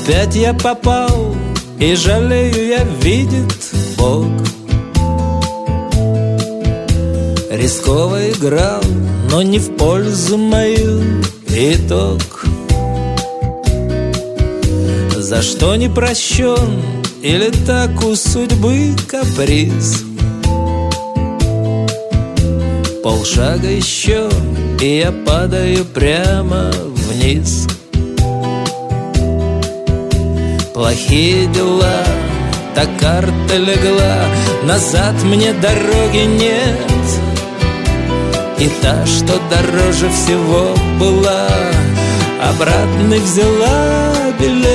Опять я попал, и жалею я, видит Бог. Рисково играл, но не в пользу мою. Итог, за что не прощен, или так у судьбы каприз. Полшага еще, и я падаю прямо вниз. Плохие дела, так карта легла, назад мне дороги нет. И та, что дороже всего была, обратно взяла билет.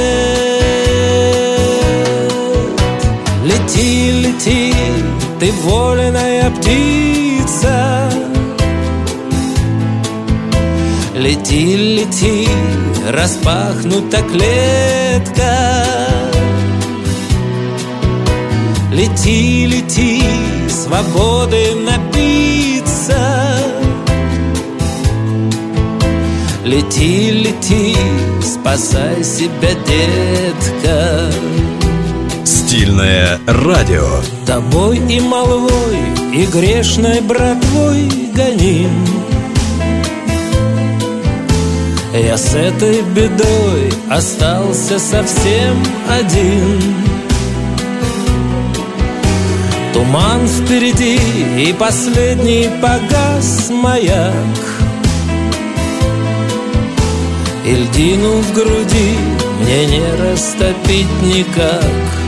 Лети, лети, ты вольная птица. Лети, лети, распахнута клетка. Лети, лети, свободы напиться. Лети, лети, спасай себя, детка. Стильное радио. Тобой и молвой, и грешной братвой гоним. Я с этой бедой остался совсем один. Туман впереди, и последний погас маяк. И льдину в груди мне не растопить никак.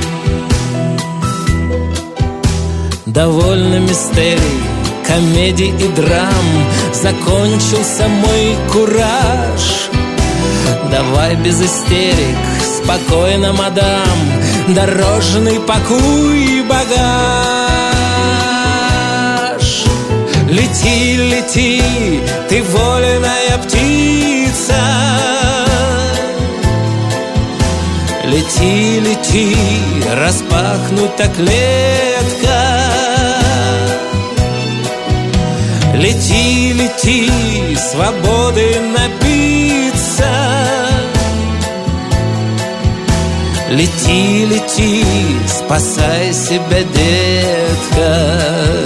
Довольно мистерий, комедий и драм. Закончился мой кураж. Давай без истерик, спокойно, мадам. Дорожный пакуй и багаж. Лети, лети, ты вольная птица. Лети, лети, распахнута клетка. Лети, лети, свободы напиться. Лети, лети, спасай себя, детка.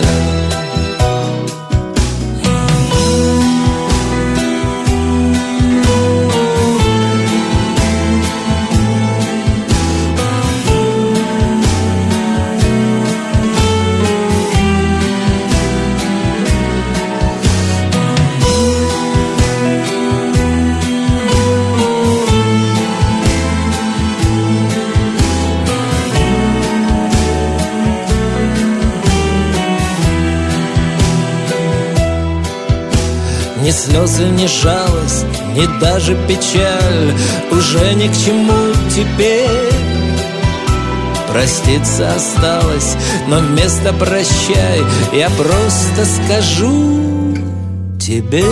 Ни слезы, ни жалость, ни даже печаль уже ни к чему теперь. Проститься осталось, но вместо прощай я просто скажу тебе.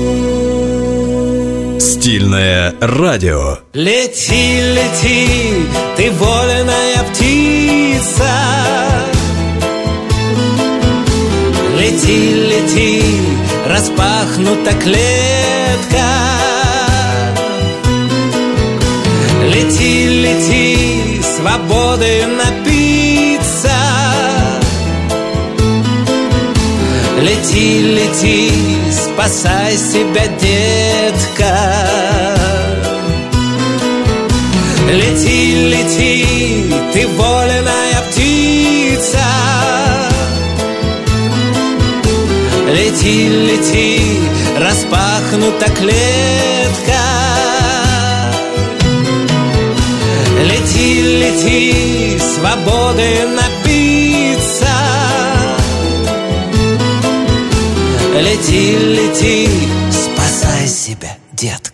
Стильное радио. Лети, лети, ты вольная птица. Лети, лети, распахнута клетка. Лети, лети, свободы напиться. Лети, лети, спасай себя, детка. Лети, лети, ты вольная птица. Лети, лети, распахнута клетка. Лети, лети, свободы напиться. Лети, лети, спасай себя, детка.